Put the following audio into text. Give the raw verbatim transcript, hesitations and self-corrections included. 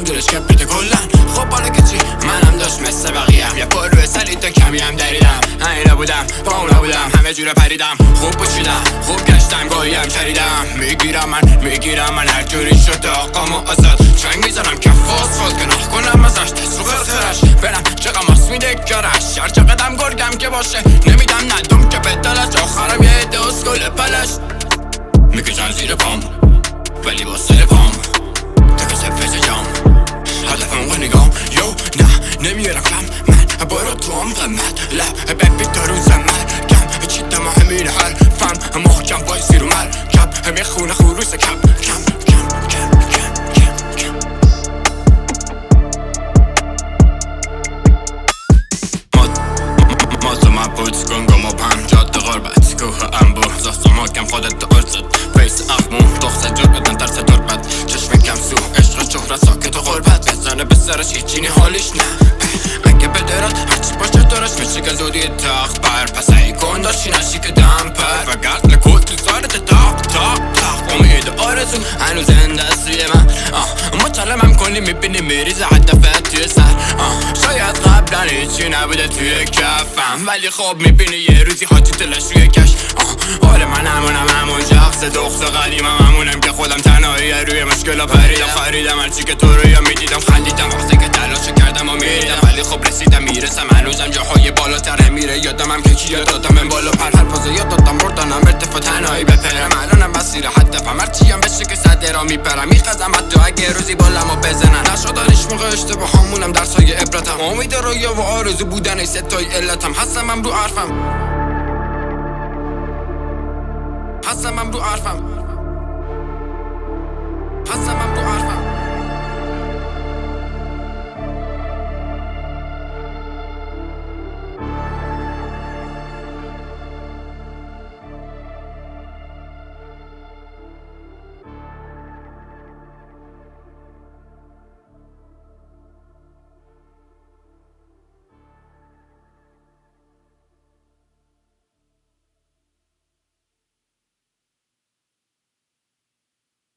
میشم دلش کپیت کلن. خب بالا که چی منم داشت مثل بقیه‌ام یه پر روی سری تا کمی هم دریدم. اینه بودم با اونا بودم همه جوره پریدم. خوب پوشیدم خوب گشتم گاهی هم شریدم. میگیرم من میگیرم من هر جوری شده آقام و آزاد. چنگ میزنم کف فاسفاد گناه کنم ازش دست رو خرخرش. برم چقدر ماست میده کارش هر چقدرم گرگم که باشه. نمیدم ندم که به دلش آخرم یه عده اسکل پلش. میکشن زیر پام ولی با سر پام تکه سفت جام هدفم و نگام. یو نه نمیارم کم من برو تو هم قمت لب ببی دارون زمت کم چیدم همین حال فهم محکم بایسی رو مر کم همین خونه خروس کم کم کم کم کم کم کم مازو من بود گنگم و پم جاده غربت کوه انبوه زاستم حاکم خودت ارزد بیس اخمون دخصه جور بدن ترس تربت چشم کم سو عشق شهرت ساکت و غربت بزنه به سرش هیچینی حالیش نه. اگه بدرد هرچی باشه دارش میشه که زودی تخت بر پس ای کن داشتی نشی که دم پر و گرد لکوت تو سارت تاق تاق تاق امید آرزو هنوز زنده است روی من. مطالمم کنی میبینی میریز هدفت توی سر. شاید قبلا هیچی نبوده توی کفم ولی خب میبینی یه روزی حاجی دلش روی کش. حال من همونم همون شخص دخص قدیمم همونم که خودم تنهایی روی مشکلا پریدم. خریدم هرچی که تو رویا میدیدم خندیدم وقتی که تلاشو کردم و میریدم ولی خب رسیدم میرسم هنوزم جاهای بالاتر میره. یادم هم که چی دادم من بالا پر هر پازه یاد دادم بردنم ارتفاع تنهایی بپرم. الانم مسیر هدفم هرچی هم بشه که صده را میپرم. میخزم حتی اگه روزی بالم و بزنن نشدنش موقع اشتباه همونم درسای عبرتم. امید رویا و آرزو بودن ای ستای علتم. هستم هم رو حرفم هستم هم رو حرفم هستم